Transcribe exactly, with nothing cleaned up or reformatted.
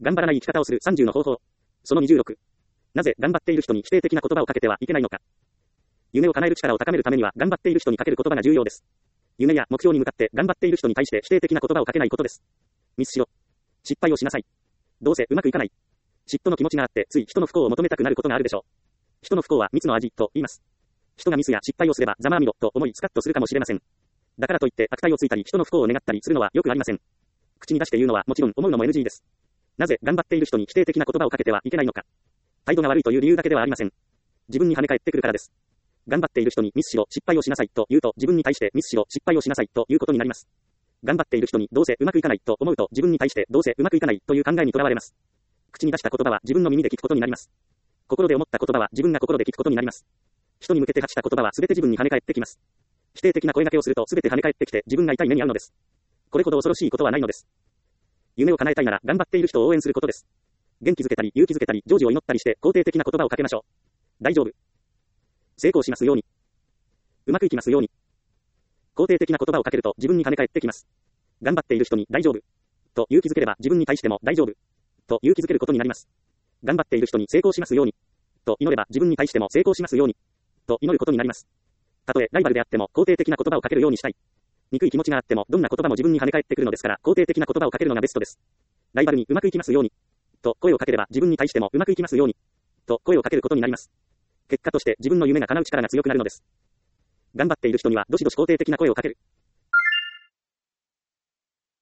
頑張らない生き方をするさんじゅうの方法。そのにじゅうろく。なぜ頑張っている人に否定的な言葉をかけてはいけないのか。夢を叶える力を高めるためには頑張っている人にかける言葉が重要です。夢や目標に向かって頑張っている人に対して否定的な言葉をかけないことです。ミスしろ。失敗をしなさい。どうせうまくいかない。嫉妬の気持ちがあってつい人の不幸を求めたくなることがあるでしょう。人の不幸は蜜の味と言います。人がミスや失敗をすればざまあみろと思いスカッとするかもしれません。だからといって悪態をついたり人の不幸を願ったりするのはよくありません。口に出して言うのはもちろん思うのも エヌジー です。なぜ頑張っている人に否定的な言葉をかけてはいけないのか。態度が悪いという理由だけではありません。自分に跳ね返ってくるからです。頑張っている人にミスしろ、失敗をしなさいと言うと自分に対してミスしろ、失敗をしなさいということになります。頑張っている人にどうせうまくいかないと思うと自分に対してどうせうまくいかないという考えにとらわれます。口に出した言葉は自分の耳で聞くことになります。心で思った言葉は自分が心で聞くことになります。人に向けて発した言葉はすべて自分に跳ね返ってきます。否定的な声掛けをするとすべて跳ね返ってきて自分が痛い目に遭うのです。これほど恐ろしいことはないのです。夢を叶えたいなら頑張っている人を応援することです。元気づけたり勇気づけたり成就を祈ったりして肯定的な言葉をかけましょう。大丈夫。成功しますように。うまくいきますように。肯定的な言葉をかけると自分に跳ね返ってきます。頑張っている人に大丈夫と勇気づければ自分に対しても大丈夫と勇気づけることになります。頑張っている人に成功しますようにと祈れば自分に対しても成功しますようにと祈ることになります。たとえライバルであっても肯定的な言葉をかけるようにしたい。憎い気持ちがあってもどんな言葉も自分に跳ね返ってくるのですから肯定的な言葉をかけるのがベストです。ライバルにうまくいきますようにと声をかければ自分に対してもうまくいきますようにと声をかけることになります。結果として自分の夢が叶う力が強くなるのです。頑張っている人にはどしどし肯定的な声をかける。